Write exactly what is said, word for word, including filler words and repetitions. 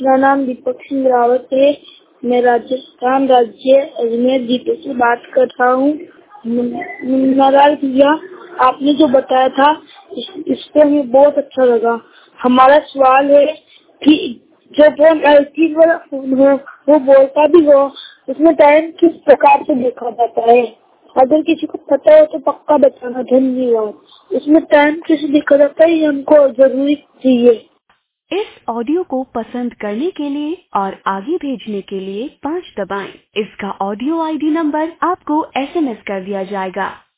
मेरा नाम दीपक सिंह रावत है। मैं राजस्थान राज्य अजमेर जिले से बात कर रहा हूँ। नंदलाल भैया, आपने जो बताया था इस, इस पे हमें बहुत अच्छा लगा। हमारा सवाल है कि जो फोन एल सी वाला फोन हो वो बोलता भी हो, उसमें टाइम किस प्रकार से देखा जाता है? अगर किसी को पता हो तो पक्का बताना। धन्यवाद। इसमें टाइम कैसे देखा जाता है ये हमको जरूरी चाहिए। इस ऑडियो को पसंद करने के लिए और आगे भेजने के लिए पाँच दबाएं। इसका ऑडियो आई डी नंबर आपको एस एम एस कर दिया जाएगा।